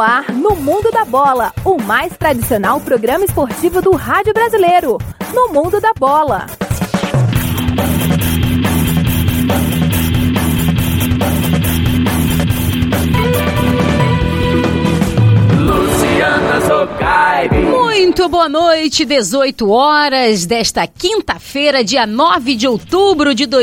ar, no Mundo da Bola, o mais tradicional programa esportivo do rádio brasileiro. No Mundo da Bola. Muito boa noite, 18 horas desta quinta-feira, dia 9 de outubro de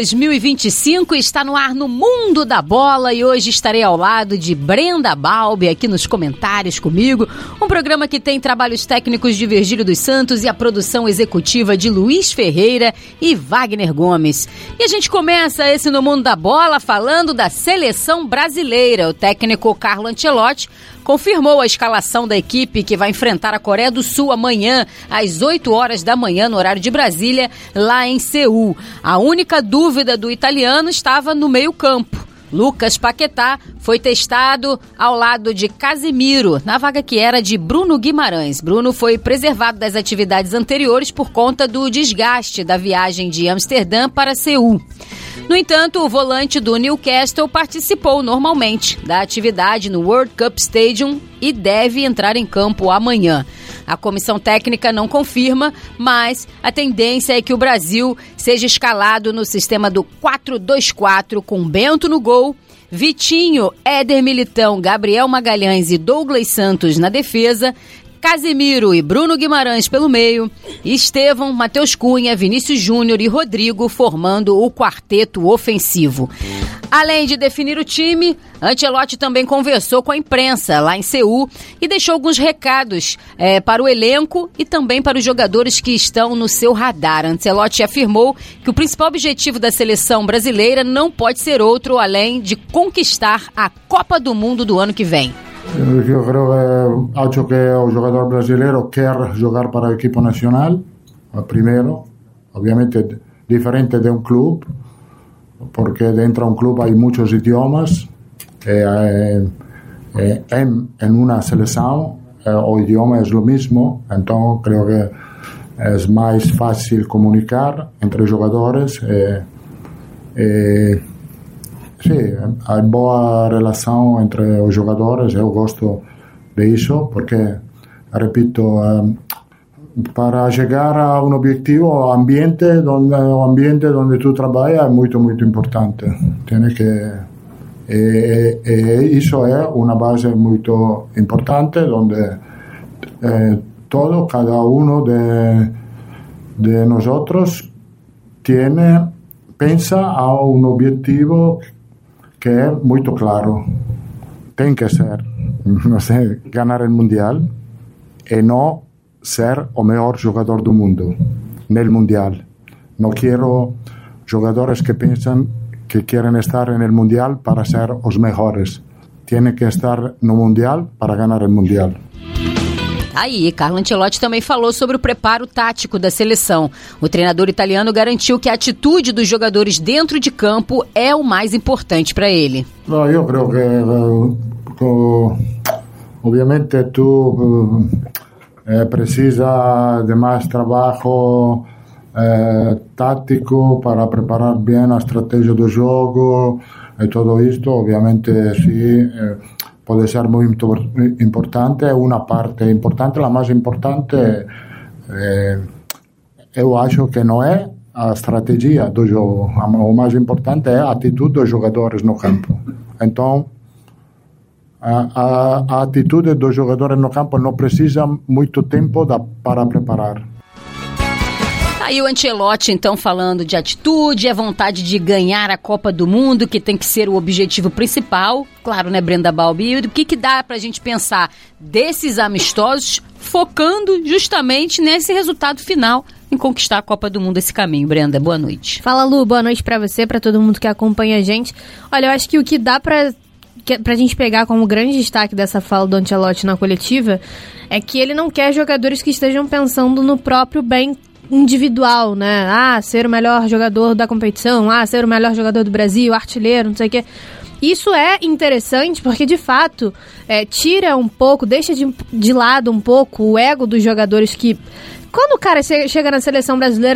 2025, está no ar no Mundo da Bola e hoje estarei ao lado de Brenda Balbi aqui nos comentários comigo, um programa que tem trabalhos técnicos de Virgílio dos Santos e a produção executiva de Luiz Ferreira e Wagner Gomes. E a gente começa esse No Mundo da Bola falando da seleção brasileira. O técnico Carlo Ancelotti confirmou a escalação da equipe que vai enfrentar a Coreia do Sul amanhã, às 8 horas da manhã, no horário de Brasília, lá em Seul. A única dúvida do italiano estava no meio-campo. Lucas Paquetá foi testado ao lado de Casemiro, na vaga que era de Bruno Guimarães. Bruno foi preservado das atividades anteriores por conta do desgaste da viagem de Amsterdã para Seul. No entanto, o volante do Newcastle participou normalmente da atividade no World Cup Stadium e deve entrar em campo amanhã. A comissão técnica não confirma, mas a tendência é que o Brasil seja escalado no sistema do 4-2-4 com Bento no gol, Vitinho, Éder Militão, Gabriel Magalhães e Douglas Santos na defesa, Casemiro e Bruno Guimarães pelo meio, Estevão, Matheus Cunha, Vinícius Júnior e Rodrigo formando o quarteto ofensivo. Além de definir o time, Ancelotti também conversou com a imprensa lá em Seul e deixou alguns recados para o elenco e também para os jogadores que estão no seu radar. Ancelotti afirmou que o principal objetivo da seleção brasileira não pode ser outro além de conquistar a Copa do Mundo do ano que vem. Eu acho que o jogador brasileiro quer jogar para o equipo nacional, primeiro, obviamente diferente de um clube, porque dentro de um clube há muitos idiomas, em uma seleção o idioma é o mesmo, então creio que é mais fácil comunicar entre os jogadores. Sim, há boa relação entre os jogadores, eu gosto disso, porque, repito, para chegar a um objetivo, o ambiente onde tu trabalhas é muito, muito importante. Isso é uma base muito importante, onde cada um de nós pensa a um objetivo que é muito claro. Tem que ser, não sei, ganhar o Mundial e não ser o melhor jogador do mundo no Mundial. Não quero jogadores que pensam que querem estar no Mundial para ser os melhores. Tem que estar no Mundial para ganhar o Mundial. Aí, Carlo Ancelotti também falou sobre o preparo tático da seleção. O treinador italiano garantiu que a atitude dos jogadores dentro de campo é o mais importante para ele. Eu creio que, obviamente, tu precisa de mais trabalho tático para preparar bem a estratégia do jogo e tudo isto, obviamente, sim. Pode ser muito importante, é uma parte importante, a mais importante, eu acho que não é a estratégia do jogo, o mais importante é a atitude dos jogadores no campo. Então, a atitude dos jogadores no campo não precisa muito tempo para preparar. Aí o Ancelotti, então, falando de atitude, a vontade de ganhar a Copa do Mundo, que tem que ser o objetivo principal. Claro, né, Brenda Balbi? E o que dá pra gente pensar desses amistosos, focando justamente nesse resultado final, em conquistar a Copa do Mundo, esse caminho. Brenda, boa noite. Fala, Lu, boa noite pra você, pra todo mundo que acompanha a gente. Olha, eu acho que o que dá pra gente pegar como grande destaque dessa fala do Ancelotti na coletiva é que ele não quer jogadores que estejam pensando no próprio bem individual, né? Ser o melhor jogador da competição, ser o melhor jogador do Brasil, artilheiro, não sei o quê. Isso é interessante porque, de fato, tira um pouco, deixa de lado um pouco o ego dos jogadores que, quando o cara chega na seleção brasileira,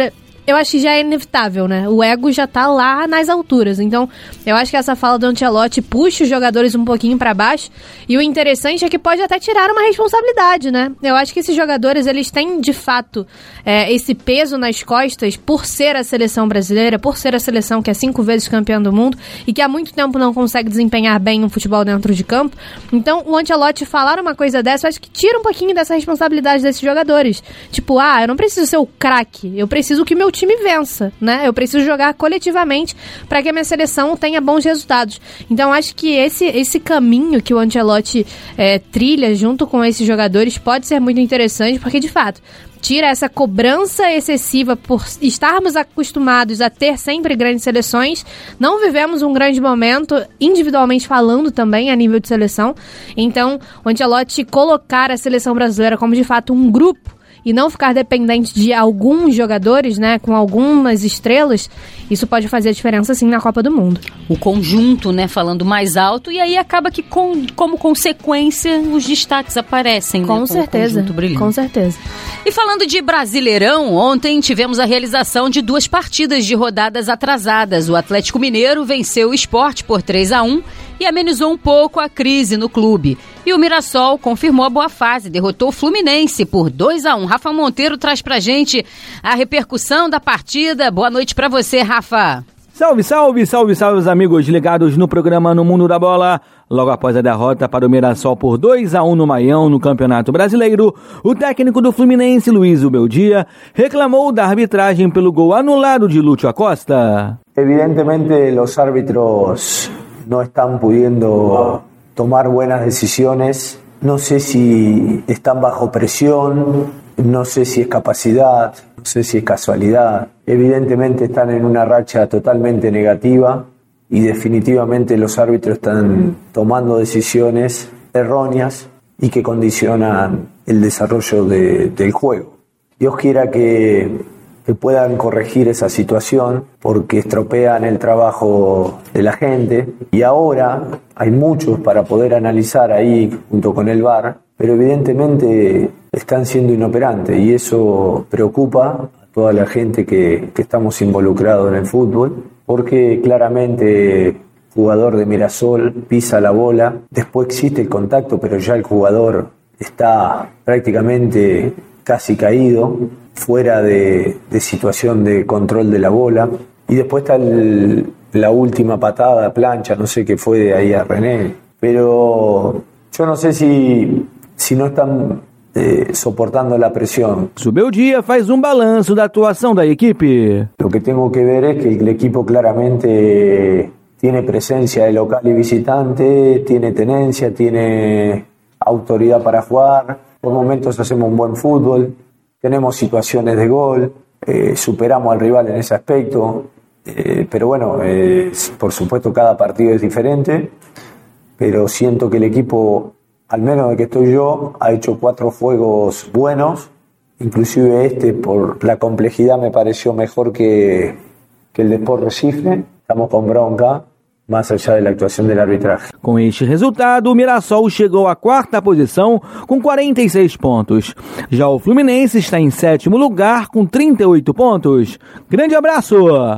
eu acho que já é inevitável, né? O ego já tá lá nas alturas. Então, eu acho que essa fala do Ancelotti puxa os jogadores um pouquinho pra baixo. E o interessante é que pode até tirar uma responsabilidade, né? Eu acho que esses jogadores, eles têm, de fato, esse peso nas costas por ser a seleção brasileira, por ser a seleção que é 5 vezes campeã do mundo e que há muito tempo não consegue desempenhar bem um futebol dentro de campo. Então, o Ancelotti falar uma coisa dessa, eu acho que tira um pouquinho dessa responsabilidade desses jogadores. Tipo, eu não preciso ser o craque, eu preciso que meu time vença, né? Eu preciso jogar coletivamente para que a minha seleção tenha bons resultados. Então, acho que esse caminho que o Ancelotti trilha junto com esses jogadores pode ser muito interessante, porque, de fato, tira essa cobrança excessiva por estarmos acostumados a ter sempre grandes seleções. Não vivemos um grande momento, individualmente falando também, a nível de seleção. Então, o Ancelotti colocar a seleção brasileira como, de fato, um grupo e não ficar dependente de alguns jogadores, né, com algumas estrelas, isso pode fazer a diferença, sim, na Copa do Mundo. O conjunto, né, falando mais alto, e aí acaba que, como consequência, os destaques aparecem, com né? Certeza, com certeza. E falando de Brasileirão, ontem tivemos a realização de 2 partidas de rodadas atrasadas. O Atlético Mineiro venceu o Sport por 3-1 e amenizou um pouco a crise no clube. E o Mirassol confirmou a boa fase, derrotou o Fluminense por 2-1. Rafa Monteiro traz pra gente a repercussão da partida. Boa noite pra você, Rafa. Salve, salve, salve, salve, os amigos ligados no programa No Mundo da Bola. Logo após a derrota para o Mirassol por 2-1 no Maião, no Campeonato Brasileiro, o técnico do Fluminense, Luiz Ubeldia, reclamou da arbitragem pelo gol anulado de Lúcio Acosta. Evidentemente, os árbitros não estão pudiendo tomar buenas decisiones. No sé si están bajo presión, no sé si es capacidad, no sé si es casualidad. Evidentemente están en una racha totalmente negativa y definitivamente los árbitros están tomando decisiones erróneas y que condicionan el desarrollo del juego. Dios quiera que puedan corregir esa situación porque estropean el trabajo de la gente y ahora hay muchos para poder analizar ahí junto con el VAR, pero evidentemente están siendo inoperantes y eso preocupa a toda la gente que estamos involucrados en el fútbol porque claramente el jugador de Mirassol pisa la bola, después existe el contacto pero ya el jugador está prácticamente casi caído, fuera de situación de control de la bola. Y después está la última patada, plancha, no sé qué fue de ahí a René. Pero yo no sé si no están soportando la presión. Ubeldia faz balanço da atuação da equipe. Lo que tengo que ver es que el equipo claramente tiene presencia de local y visitante, tiene tenencia, tiene autoridad para jugar. Por momentos hacemos un buen fútbol. Tenemos situaciones de gol, superamos al rival en ese aspecto, pero bueno, por supuesto cada partido es diferente, pero siento que el equipo, al menos de que estoy yo, ha hecho 4 juegos buenos, inclusive por la complejidad me pareció mejor que el de Sport Recife, estamos con bronca. Mais allá da atuação do arbitragem. Com este resultado, o Mirassol chegou à 4ª posição com 46 pontos. Já o Fluminense está em 7º lugar com 38 pontos. Grande abraço!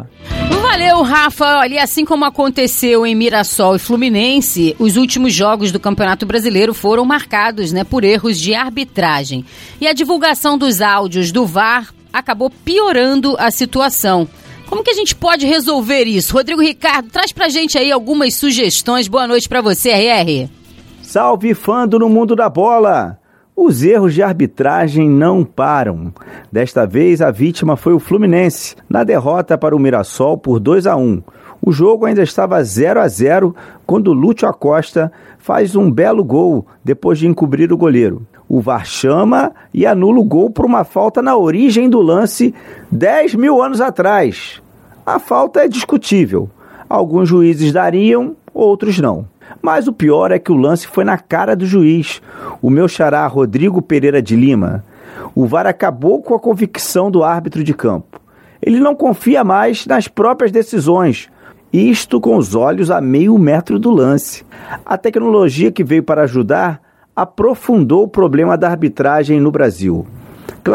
Valeu, Rafa. Olha, assim como aconteceu em Mirassol e Fluminense, os últimos jogos do Campeonato Brasileiro foram marcados, né, por erros de arbitragem. E a divulgação dos áudios do VAR acabou piorando a situação. Como que a gente pode resolver isso? Rodrigo Ricardo, traz pra gente aí algumas sugestões. Boa noite pra você, RR. Salve, fã do No Mundo da Bola! Os erros de arbitragem não param. Desta vez, a vítima foi o Fluminense, na derrota para o Mirassol por 2-1. O jogo ainda estava 0-0 quando Lúcio Acosta faz um belo gol depois de encobrir o goleiro. O VAR chama e anula o gol por uma falta na origem do lance 10 mil anos atrás. A falta é discutível. Alguns juízes dariam, outros não. Mas o pior é que o lance foi na cara do juiz, o meu xará Rodrigo Pereira de Lima. O VAR acabou com a convicção do árbitro de campo. Ele não confia mais nas próprias decisões, isto com os olhos a meio metro do lance. A tecnologia que veio para ajudar aprofundou o problema da arbitragem no Brasil. Claro,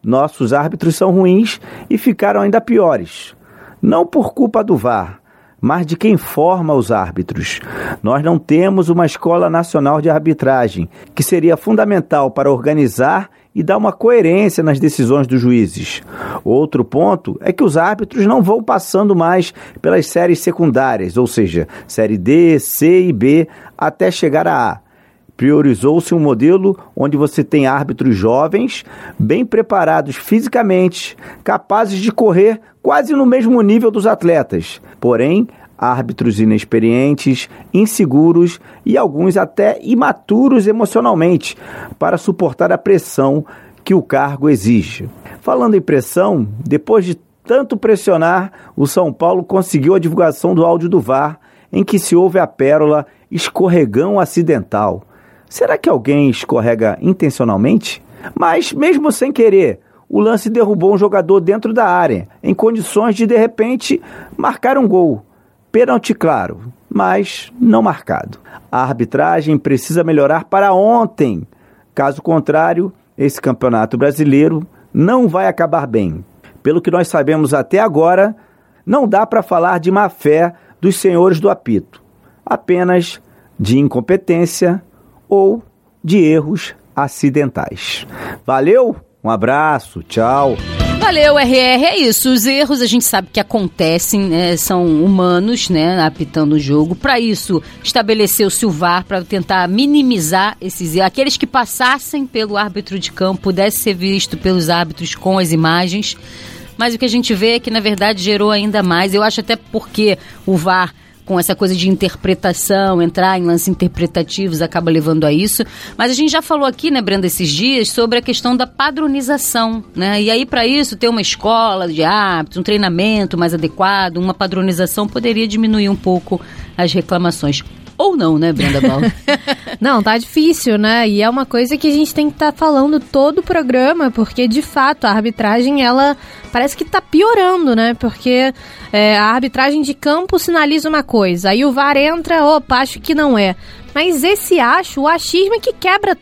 nossos árbitros são ruins e ficaram ainda piores. Não por culpa do VAR, mas de quem forma os árbitros. Nós não temos uma escola nacional de arbitragem, que seria fundamental para organizar e dar uma coerência nas decisões dos juízes. Outro ponto é que os árbitros não vão passando mais pelas séries secundárias, ou seja, série D, C e B, até chegar a A. Priorizou-se um modelo onde você tem árbitros jovens, bem preparados fisicamente, capazes de correr quase no mesmo nível dos atletas. Porém, árbitros inexperientes, inseguros e alguns até imaturos emocionalmente para suportar a pressão que o cargo exige. Falando em pressão, depois de tanto pressionar, o São Paulo conseguiu a divulgação do áudio do VAR, em que se ouve a pérola escorregão acidental. Será que alguém escorrega intencionalmente? Mas, mesmo sem querer, o lance derrubou um jogador dentro da área, em condições de repente, marcar um gol. Pênalti claro, mas não marcado. A arbitragem precisa melhorar para ontem. Caso contrário, esse campeonato brasileiro não vai acabar bem. Pelo que nós sabemos até agora, não dá para falar de má fé dos senhores do apito. Apenas de incompetência ou de erros acidentais. Valeu, um abraço, tchau. Valeu, RR, é isso. Os erros a gente sabe que acontecem, né? São humanos, né, apitando o jogo. Para isso, estabeleceu-se o VAR para tentar minimizar esses erros. Aqueles que passassem pelo árbitro de campo pudessem ser vistos pelos árbitros com as imagens. Mas o que a gente vê é que, na verdade, gerou ainda mais. Eu acho até porque o VAR, com essa coisa de interpretação, entrar em lances interpretativos, acaba levando a isso. Mas a gente já falou aqui, né, Brenda, esses dias, sobre a questão da padronização, né? E aí, para isso, ter uma escola de árbitros, um treinamento mais adequado, uma padronização poderia diminuir um pouco as reclamações. Ou não, né, Brenda Bal? Não, tá difícil, né? E é uma coisa que a gente tem que estar falando todo o programa, porque, de fato, a arbitragem, ela parece que tá piorando, né? Porque a arbitragem de campo sinaliza uma coisa, aí o VAR entra, opa, acho que não é. Mas o achismo é que quebra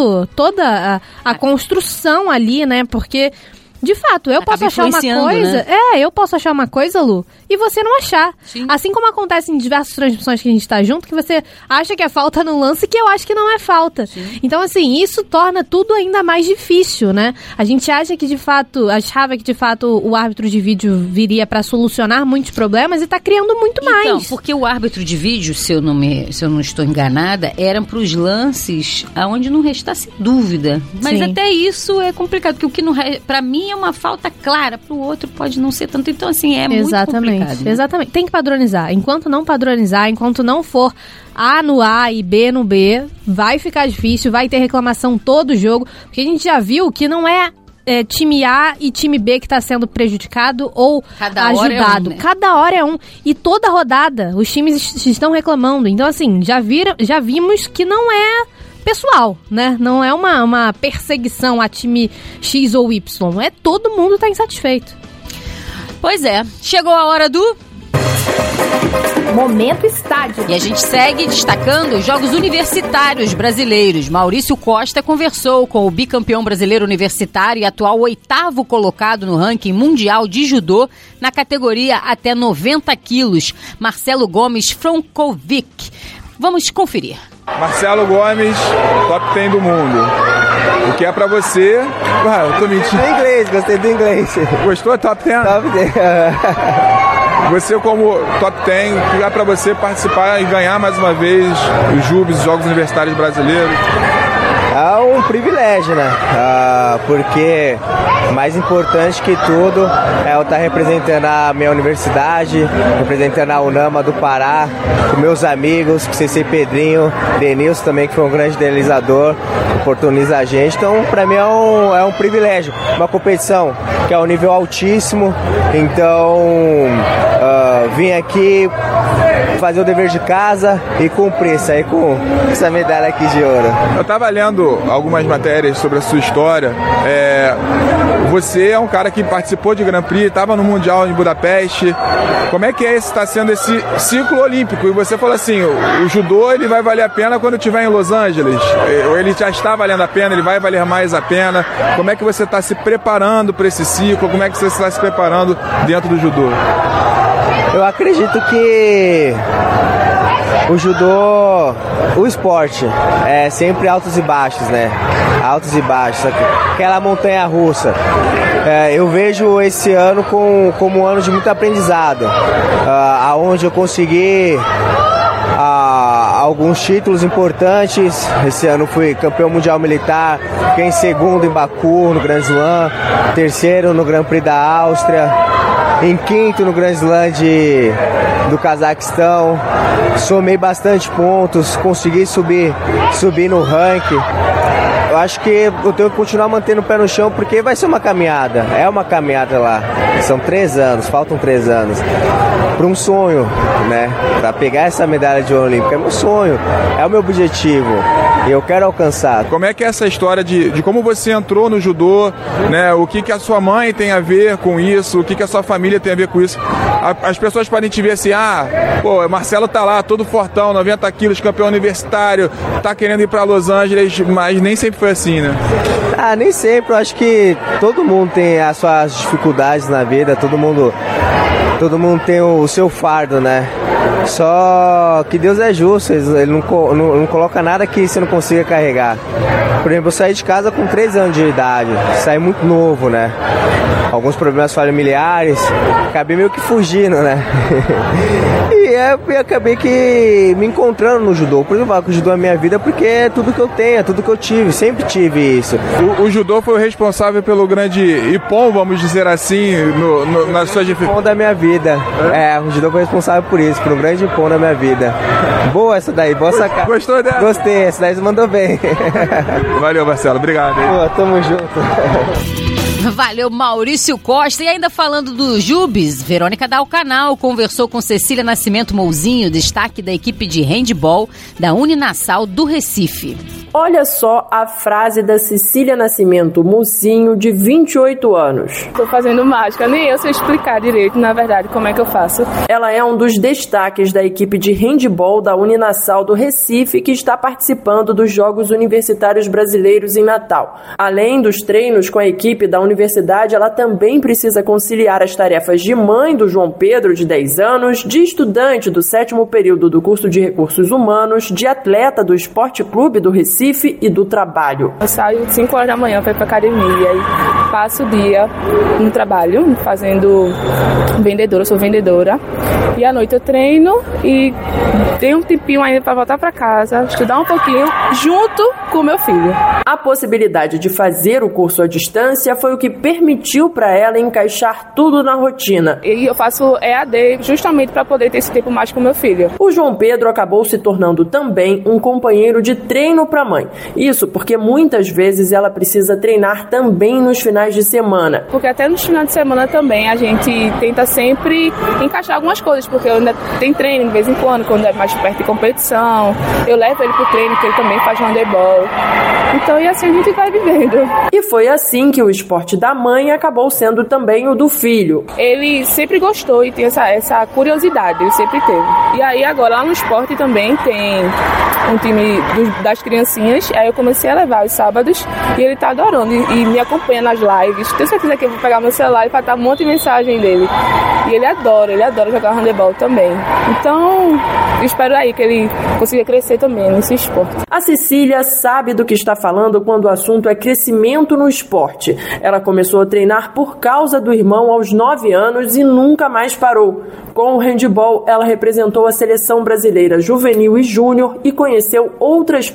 toda a construção ali, né? Porque, de fato, eu posso achar uma coisa... Né? Eu posso achar uma coisa, Lu, e você não achar. Sim. Assim como acontece em diversas transmissões que a gente tá junto, que você acha que é falta no lance, que eu acho que não é falta. Sim. Então, assim, isso torna tudo ainda mais difícil, né? A gente achava que, de fato, o árbitro de vídeo viria para solucionar muitos problemas e tá criando muito mais. Então, porque o árbitro de vídeo, se eu não estou enganada, eram para os lances onde não restasse dúvida. Mas Sim. Até isso é complicado, porque o que não para mim é uma falta clara, para o outro pode não ser tanto. Então, assim, é muito complicado. Né? Exatamente. Tem que padronizar. Enquanto não padronizar, enquanto não for A no A e B no B, vai ficar difícil, vai ter reclamação todo jogo, porque a gente já viu que não é time A e time B que está sendo prejudicado ou cada ajudado. Hora é um, né? Cada hora é um. E toda rodada os times estão reclamando. Então, assim, já vimos que não é pessoal, né? Não é uma perseguição a time X ou Y. É todo mundo tá insatisfeito. Pois é. Chegou a hora do... Momento Estádio. E a gente segue destacando os Jogos Universitários Brasileiros. Maurício Costa conversou com o bicampeão brasileiro universitário e atual 8º colocado no ranking mundial de judô na categoria até 90 quilos, Marcelo Gomes Frankovic. Vamos conferir. Marcelo Gomes, top 10 do mundo. O que é pra você... eu tô mentindo. Gostei do inglês. Gostou? Top 10? Top 10. Você como top 10, o que é pra você participar e ganhar mais uma vez os JUBs, os Jogos Universitários Brasileiros? É um privilégio, né? Porque mais importante que tudo é eu estar representando a minha universidade, representando a UNAMA do Pará, com meus amigos, com o CC Pedrinho, Denilson também, que foi um grande idealizador, oportuniza a gente. Então, para mim é um privilégio. Uma competição que é um nível altíssimo, então vim aqui fazer o dever de casa e cumprir, sair com essa medalha aqui de ouro. Eu estava lendo algumas matérias sobre a sua história. Você é um cara que participou de Grand Prix, estava no Mundial em Budapeste. Como é que está sendo esse ciclo olímpico? E você falou assim, o judô ele vai valer a pena quando estiver em Los Angeles. Ele já está valendo a pena, ele vai valer mais a pena. Como é que você está se preparando para esse ciclo? Como é que você está se preparando dentro do judô? Eu acredito que o judô, o esporte, é sempre altos e baixos, né? Altos e baixos, aquela montanha russa. Eu vejo esse ano como um ano de muito aprendizado, aonde eu consegui alguns títulos importantes. Esse ano fui campeão mundial militar, fiquei em segundo em Baku, no Grand Slam, terceiro no Grand Prix da Áustria, em quinto no Grand Slam do Cazaquistão, somei bastante pontos, consegui subir no ranking. Eu acho que eu tenho que continuar mantendo o pé no chão, porque vai ser uma caminhada, é uma caminhada lá. São 3 anos, faltam 3 anos para um sonho, né? Para pegar essa medalha de ouro olímpica, é meu sonho, é o meu objetivo e eu quero alcançar. Como é que é essa história de como você entrou no judô, né? O que a sua mãe tem a ver com isso, o que a sua família tem a ver com isso? As pessoas podem te ver assim, Marcelo tá lá, todo fortão, 90 quilos, campeão universitário, tá querendo ir para Los Angeles, mas nem sempre foi assim, né? Nem sempre, eu acho que todo mundo tem as suas dificuldades na vida, todo mundo tem o seu fardo, né? Só que Deus é justo, Ele não coloca nada que você não consiga carregar. Por exemplo, eu saí de casa com 3 anos de idade, saí muito novo, né? Alguns problemas familiares, acabei meio que fugindo, né? E acabei que me encontrando no judô. Por isso eu falo que o judô é a minha vida, porque é tudo que eu tenho, é tudo que eu tive, sempre tive isso. O judô foi o responsável pelo grande Ippon, vamos dizer assim, nas suas dificuldades? Ippon da minha vida. O judô foi responsável por isso, por um grande Ippon da minha vida. Boa essa daí, boa sacada. Gostou dela? Gostei, essa daí você mandou bem. Valeu, Marcelo, obrigado. Tamo junto. Valeu, Maurício Costa. E ainda falando do Jubes, Verônica Dalcanal conversou com Cecília Nascimento Mouzinho, destaque da equipe de handball da Uninassal do Recife. Olha só a frase da Cecília Nascimento Mouzinho, de 28 anos. Tô fazendo mágica, nem eu sei explicar direito, na verdade, como é que eu faço. Ela é um dos destaques da equipe de handball da Uninassal do Recife, que está participando dos Jogos Universitários Brasileiros em Natal. Além dos treinos com a equipe da universidade, ela também precisa conciliar as tarefas de mãe do João Pedro, de 10 anos, de estudante do 7º período do curso de Recursos Humanos, de atleta do Esporte Clube do Recife e do trabalho. Eu saio 5 horas da manhã para ir pra academia e passo o dia no trabalho, fazendo vendedora, eu sou vendedora. E à noite eu treino e tenho um tempinho ainda para voltar para casa, estudar um pouquinho junto com o meu filho. A possibilidade de fazer o curso à distância foi o que permitiu para ela encaixar tudo na rotina. E eu faço EAD justamente para poder ter esse tempo mais com meu filho. O João Pedro acabou se tornando também um companheiro de treino para a mãe. Isso porque muitas vezes ela precisa treinar também nos finais de semana. Porque até nos finais de semana também a gente tenta sempre encaixar algumas coisas, porque eu ainda tenho treino de vez em quando é mais perto de competição. Eu levo ele pro treino, porque ele também faz handebol. Então, e assim a gente vai vivendo. E foi assim que o esporte da mãe acabou sendo também o do filho. Ele sempre gostou e tem essa curiosidade, ele sempre teve. E aí agora lá no esporte também tem um time das criancinhas, aí eu comecei a levar os sábados e ele tá adorando e me acompanha nas lives. Tenho certeza que eu vou pegar meu celular e vai estar um monte de mensagem dele. E ele adora jogar handebol também. Então, eu espero aí que ele consiga crescer também nesse esporte. A Cecília sabe do que está falando quando o assunto é crescimento no esporte. Ela começou a treinar por causa do irmão aos 9 anos e nunca mais parou. Com o handebol, ela representou a seleção brasileira juvenil e júnior e conheceu outras partes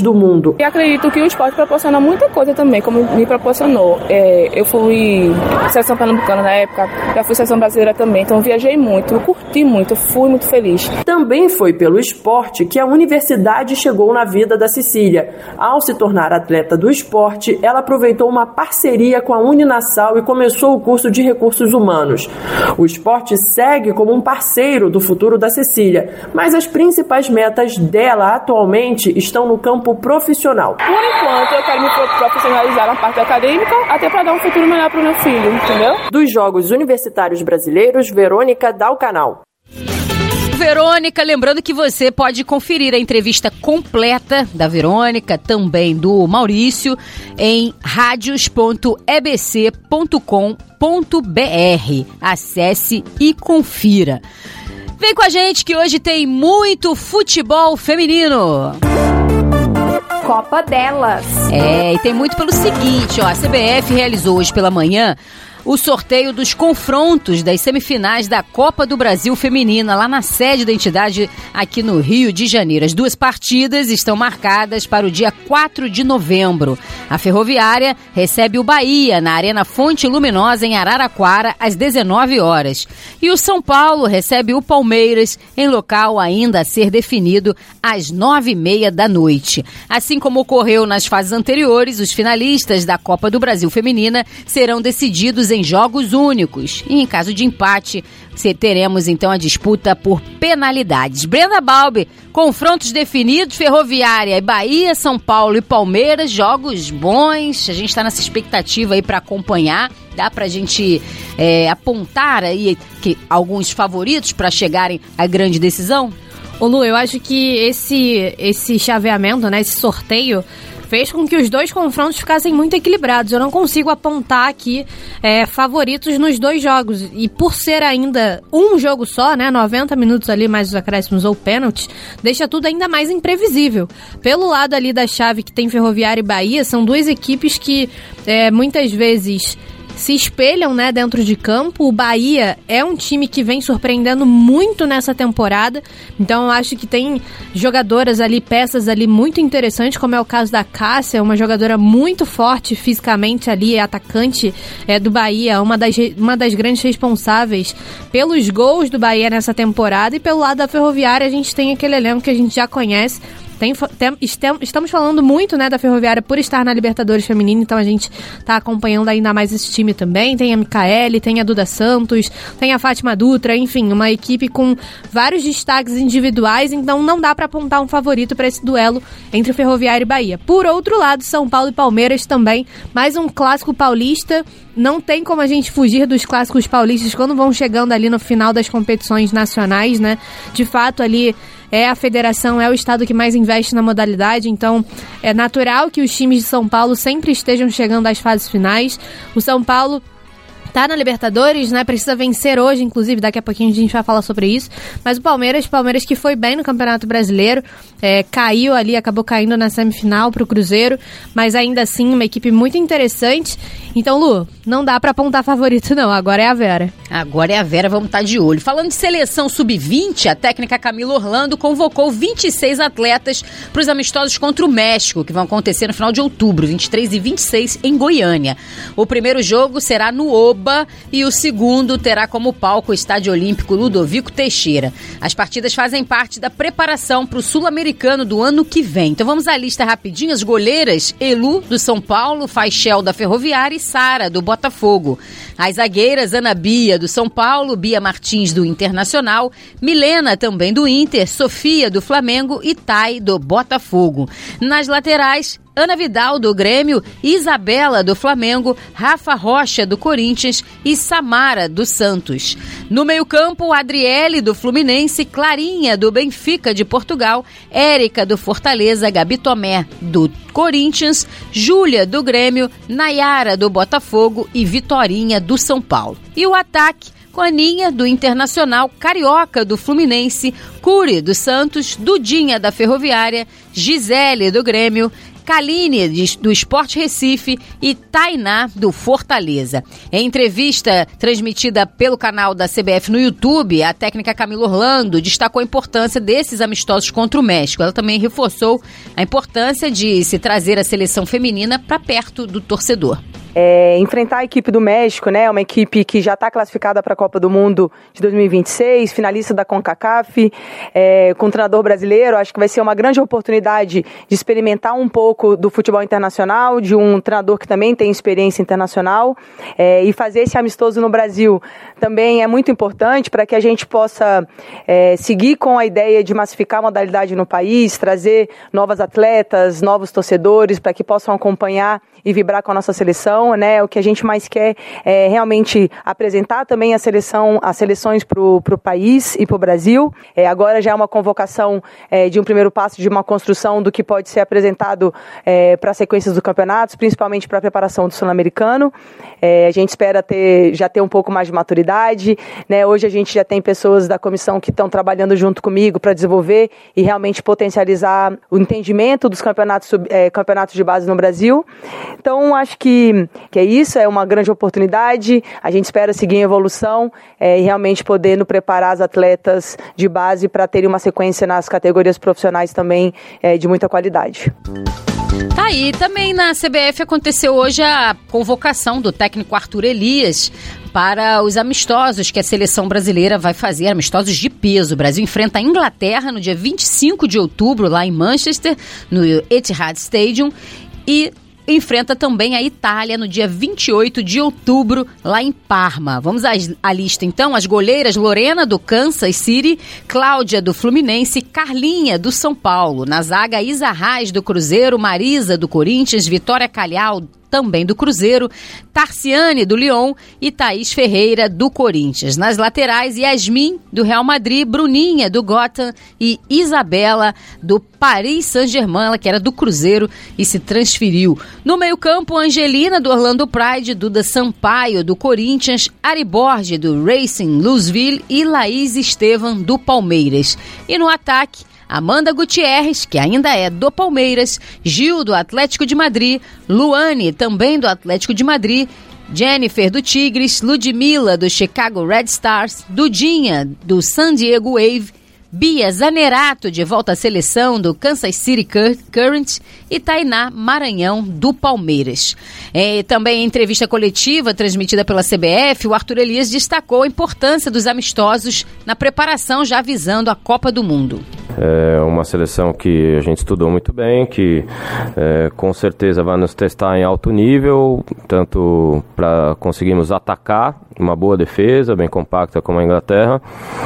do mundo. E acredito que o esporte proporciona muita coisa também, como me proporcionou. Eu fui seleção pernambucana na época, já fui seleção brasileira também, então viajei muito, eu curti muito, fui muito feliz. Também foi pelo esporte que a universidade chegou na vida da Cecília. Ao se tornar atleta do esporte, ela aproveitou uma parceria com a Uninassal e começou o curso de recursos humanos. O esporte segue como um parceiro do futuro da Cecília, mas as principais metas dela atualmente estão no campo profissional. Por enquanto, eu quero me profissionalizar na parte acadêmica, até para dar um futuro melhor para o meu filho, entendeu? Dos Jogos Universitários Brasileiros, Verônica dá o canal. Verônica, lembrando que você pode conferir a entrevista completa da Verônica, também do Maurício, em radios.ebc.com.br. Acesse e confira. Vem com a gente que hoje tem muito futebol feminino. Copa delas. E tem muito pelo seguinte, ó, a CBF realizou hoje pela manhã o sorteio dos confrontos das semifinais da Copa do Brasil Feminina, lá na sede da entidade aqui no Rio de Janeiro. As duas partidas estão marcadas para o dia 4 de novembro. A Ferroviária recebe o Bahia na Arena Fonte Luminosa, em Araraquara, às 19 horas. E o São Paulo recebe o Palmeiras em local ainda a ser definido às 9h30 da noite. Assim como ocorreu nas fases anteriores, os finalistas da Copa do Brasil Feminina serão decididos em jogos únicos. E em caso de empate, teremos então a disputa por penalidades. Brenda Balbi, confrontos definidos, Ferroviária e Bahia, São Paulo e Palmeiras, jogos bons. A gente está nessa expectativa aí para acompanhar. Dá pra gente apontar aí alguns favoritos para chegarem à grande decisão? Ô Lu, eu acho que esse chaveamento, né, esse sorteio, fez com que os dois confrontos ficassem muito equilibrados. Eu não consigo apontar aqui favoritos nos dois jogos. E por ser ainda um jogo só, né, 90 minutos ali mais os acréscimos ou pênaltis, deixa tudo ainda mais imprevisível. Pelo lado ali da chave que tem Ferroviária e Bahia, são duas equipes que muitas vezes se espelham, né, dentro de campo. O Bahia é um time que vem surpreendendo muito nessa temporada, então eu acho que tem jogadoras ali, peças ali muito interessantes, como é o caso da Cássia, uma jogadora muito forte fisicamente ali, atacante do Bahia, uma das grandes responsáveis pelos gols do Bahia nessa temporada. E pelo lado da Ferroviária a gente tem aquele elenco que a gente já conhece. Estamos falando muito, né, da Ferroviária por estar na Libertadores Feminina, então a gente está acompanhando ainda mais esse time também. Tem a Micaele, tem a Duda Santos, tem a Fátima Dutra, enfim, uma equipe com vários destaques individuais, então não dá para apontar um favorito para esse duelo entre Ferroviária e Bahia. Por outro lado, São Paulo e Palmeiras também, mais um clássico paulista. Não tem como a gente fugir dos clássicos paulistas quando vão chegando ali no final das competições nacionais, né? De fato, ali a federação, é o estado que mais investe na modalidade, então é natural que os times de São Paulo sempre estejam chegando às fases finais. O São Paulo tá na Libertadores, né? Precisa vencer hoje, inclusive, daqui a pouquinho a gente vai falar sobre isso. Mas o Palmeiras que foi bem no Campeonato Brasileiro, caiu ali, acabou caindo na semifinal pro Cruzeiro, mas ainda assim uma equipe muito interessante. Então, Lu, não dá pra apontar favorito não, agora é a Vera. Agora é a Vera, vamos estar de olho. Falando de seleção sub-20, a técnica Camila Orlando convocou 26 atletas para os amistosos contra o México, que vão acontecer no final de outubro, 23 e 26, em Goiânia. O primeiro jogo será no Oba e o segundo terá como palco o Estádio Olímpico Ludovico Teixeira. As partidas fazem parte da preparação para o Sul-Americano do ano que vem. Então vamos à lista rapidinho. As goleiras: Elu, do São Paulo, Faichel, da Ferroviária, e Sara, do Botafogo. As zagueiras: Ana Bia, do São Paulo, Bia Martins, do Internacional, Milena, também do Inter, Sofia, do Flamengo e Thay, do Botafogo. Nas laterais: Ana Vidal, do Grêmio, Isabela, do Flamengo, Rafa Rocha, do Corinthians e Samara, do Santos. No meio-campo, Adriele, do Fluminense, Clarinha, do Benfica de Portugal, Érica, do Fortaleza, Gabi Tomé, do Corinthians, Júlia, do Grêmio, Nayara, do Botafogo e Vitorinha, do São Paulo. E o ataque: com Aninha, do Internacional, Carioca, do Fluminense, Cury, do Santos, Dudinha, da Ferroviária, Gisele, do Grêmio, Kaline, do Sport Recife, e Tainá, do Fortaleza. Em entrevista transmitida pelo canal da CBF no YouTube, a técnica Camila Orlando destacou a importância desses amistosos contra o México. Ela também reforçou a importância de se trazer a seleção feminina para perto do torcedor. Enfrentar a equipe do México, né, uma equipe que já está classificada para a Copa do Mundo de 2026, finalista da CONCACAF, com um treinador brasileiro, acho que vai ser uma grande oportunidade de experimentar um pouco do futebol internacional, de um treinador que também tem experiência internacional, e fazer esse amistoso no Brasil também é muito importante para que a gente possa seguir com a ideia de massificar a modalidade no país, trazer novas atletas, novos torcedores, para que possam acompanhar e vibrar com a nossa seleção, né? O que a gente mais quer é realmente apresentar também as seleções para o país e para o Brasil. Agora já é uma convocação de um primeiro passo de uma construção do que pode ser apresentado para as sequências do campeonato, principalmente para a preparação do Sul-Americano. A gente espera já ter um pouco mais de maturidade, né? Hoje a gente já tem pessoas da comissão que estão trabalhando junto comigo para desenvolver e realmente potencializar o entendimento dos campeonatos de base no Brasil. Então, acho que é isso, é uma grande oportunidade. A gente espera seguir em evolução e realmente podendo preparar as atletas de base para terem uma sequência nas categorias profissionais também de muita qualidade. Tá aí, também na CBF aconteceu hoje a convocação do técnico Arthur Elias para os amistosos que a seleção brasileira vai fazer, amistosos de peso. O Brasil enfrenta a Inglaterra no dia 25 de outubro, lá em Manchester, no Etihad Stadium, e enfrenta também a Itália no dia 28 de outubro, lá em Parma. Vamos à lista, então. As goleiras: Lorena, do Kansas City, Cláudia, do Fluminense, Carlinha, do São Paulo. Na zaga, Isa Reis, do Cruzeiro, Marisa, do Corinthians, Vitória Calhau, também do Cruzeiro, Tarciane, do Lyon, e Thaís Ferreira, do Corinthians. Nas laterais, Yasmin, do Real Madrid, Bruninha, do Gotham, e Isabela, do Paris Saint-Germain, ela que era do Cruzeiro e se transferiu. No meio-campo, Angelina, do Orlando Pride, Duda Sampaio, do Corinthians, Ari Borges, do Racing Louisville, e Laís Estevam, do Palmeiras. E no ataque, Amanda Gutierrez, que ainda é do Palmeiras, Gil, do Atlético de Madrid, Luane, também do Atlético de Madrid, Jennifer, do Tigres, Ludmilla, do Chicago Red Stars, Dudinha, do San Diego Wave, Bia Zanerato, de volta à seleção, do Kansas City Current, e Tainá Maranhão, do Palmeiras. Também em entrevista coletiva transmitida pela CBF, o Arthur Elias destacou a importância dos amistosos na preparação já visando a Copa do Mundo. É uma seleção que a gente estudou muito bem, que com certeza vai nos testar em alto nível, tanto para conseguirmos atacar uma boa defesa, bem compacta como a Inglaterra,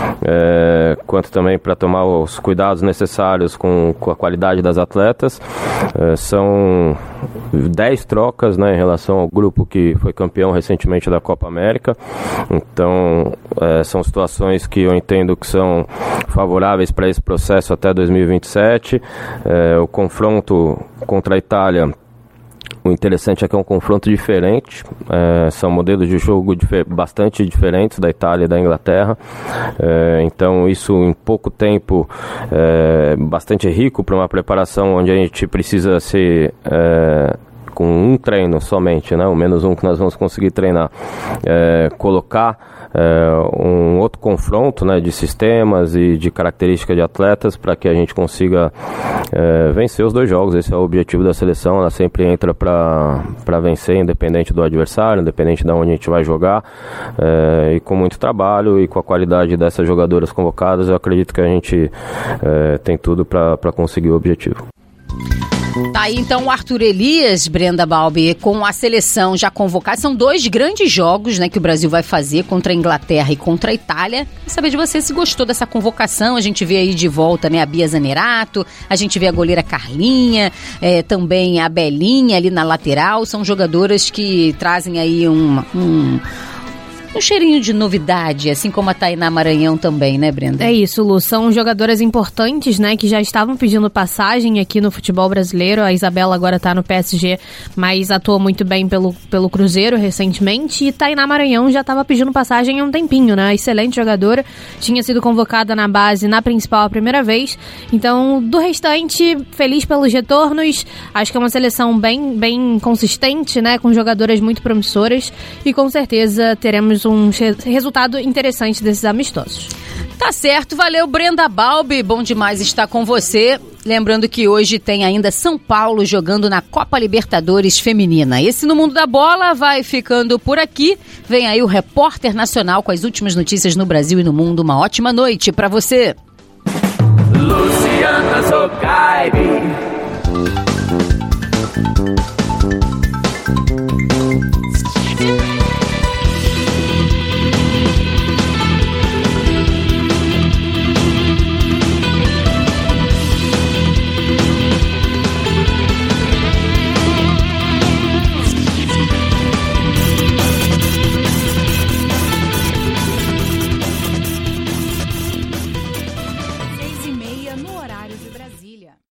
quanto também para tomar os cuidados necessários com a qualidade das atletas. São 10 trocas, né, em relação ao grupo que foi campeão recentemente da Copa América. Então, são situações que eu entendo que são favoráveis para esse processo até 2027. O confronto contra a Itália, o interessante é que é um confronto diferente, são modelos de jogo bastante diferentes da Itália e da Inglaterra, então isso em pouco tempo é bastante rico para uma preparação onde a gente precisa ser com um treino somente, né, o menos um que nós vamos conseguir treinar, colocar um outro confronto, né, de sistemas e de características de atletas para que a gente consiga vencer os 2 jogos. Esse é o objetivo da seleção, ela sempre entra para vencer, independente do adversário, independente de onde a gente vai jogar, e com muito trabalho e com a qualidade dessas jogadoras convocadas, eu acredito que a gente tem tudo para conseguir o objetivo. Tá aí então o Arthur Elias, Brenda Balbi, com a seleção já convocada. São 2 grandes jogos, né, que o Brasil vai fazer contra a Inglaterra e contra a Itália. Quero saber de você se gostou dessa convocação. A gente vê aí de volta, né, a Bia Zanerato, a gente vê a goleira Carlinha, também a Belinha ali na lateral. São jogadoras que trazem aí um cheirinho de novidade, assim como a Tainá Maranhão também, né, Brenda? É isso, Lu. São jogadoras importantes, né, que já estavam pedindo passagem aqui no futebol brasileiro. A Isabela agora tá no PSG, mas atuou muito bem pelo Cruzeiro recentemente. E Tainá Maranhão já estava pedindo passagem há um tempinho, né? Excelente jogadora. Tinha sido convocada na base, na principal, a primeira vez. Então, do restante, feliz pelos retornos. Acho que é uma seleção bem consistente, né, com jogadoras muito promissoras. E com certeza teremos um resultado interessante desses amistosos. Tá certo, valeu, Brenda Balbi, bom demais estar com você. Lembrando que hoje tem ainda São Paulo jogando na Copa Libertadores Feminina. Esse No Mundo da Bola vai ficando por aqui. Vem aí o Repórter Nacional com as últimas notícias no Brasil e no mundo. Uma ótima noite pra você. Luciana Zocaib.